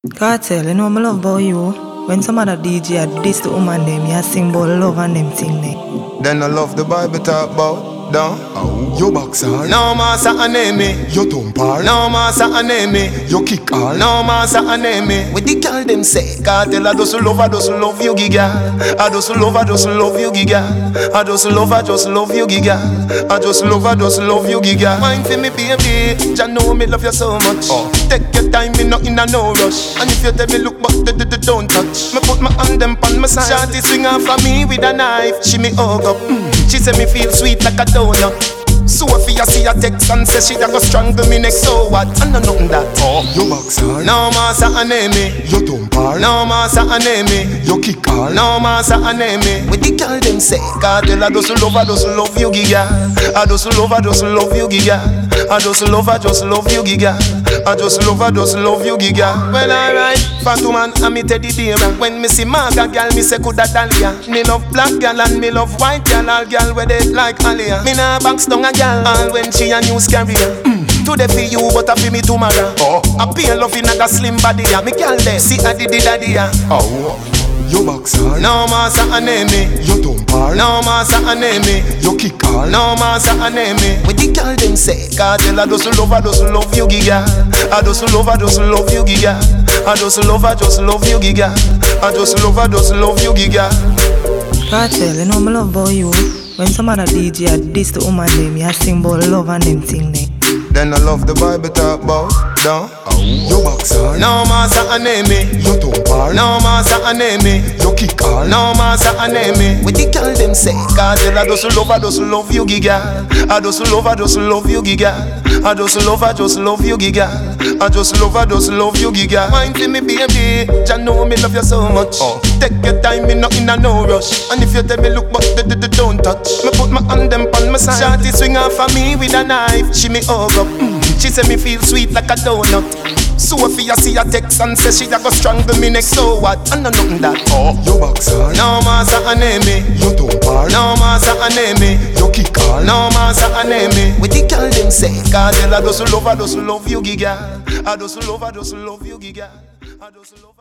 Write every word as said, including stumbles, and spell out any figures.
Cartel, you know me love about you. When some other D J a diss the woman them, you sing about love and them thing them. Then I love the Bible talk about down. Oh, yo boxer, No massa aneme. yo thumpar, No massa aneme. yo kick all. No massa aneme. With the girl them say, Cartel I just love, I just love you, giga. I just love, I just love you, giga. I just love, I just love you, giga. I just love, I just love you, giga. Mind for me, baby. Jah know me love you so much. Oh. Take your time, me not in a no rush. And if you tell me look, but the, the, the don't touch. Me put my hand them on my side. Shawty swing off for me with a knife. She me hug up. Mm. She say me feel sweet like a donut. Sophia see a text and say she da go strangle me next. So what? I know nothing that. Oh, yo boxer, No massa aneme. yo thumpar, No massa aneme. yo kick all. No massa aneme. With the girl them say, Cartel I just love, I just love you, giga. I just love, I just love you, giga. I just love, I just love you, giga. I just love, I just love you, giga. Well alright, Fatu man and me teddy bear. When me see Marga girl, me say coulda Dahlia. Me love black girl and me love white girl. All girl with it like Alia. Me nah box down a girl, all when she a news carrier. Mm. Today for you, but I feel me tomorrow. Oh. I pay love in a slim body, yeah. Me girl there, see a diddy daddy, yeah. Oh, yo boxer, No massa aneme. yo thumpar, No massa aneme. yo kick all. No massa aneme. With the girl them say, Cartel I just love, I just love you, giga. I just love, I just love you, giga. I just love, I just love you, giga. I just love, I just love you, giga. Cartel, you know me love about you. When some other D J a diss the woman them, you sing about love and them thing them. Then I love the Bible talk about down. Oh, yo boxer, No massa aneme. yo thumpar, No massa aneme. yo kick all. No massa aneme. With the girl them say, Cartel I just love, I just love you, giga. I just love, I just love you, giga. I just love, I just love you, giga. I just love, I just love you, giga. Mind for me, baby. Jah know me love you so much. Oh. Take your time, me not in a no rush. And if you tell me look, but the, the, the don't touch. Me put my hand them on my side. Shawty swing off for me with a knife. She me hug up. Mm. She say me feel sweet like a donut. Sophia see a text and say she a go strangle me next. So what? I know nothing that. Oh, yo boxer, No massa aneme. yo thumpar, No massa aneme. yo kick all. No massa aneme. With the girl them say, Cartel I just love, I just love you, giga. I just love, I just love you, giga. I just love.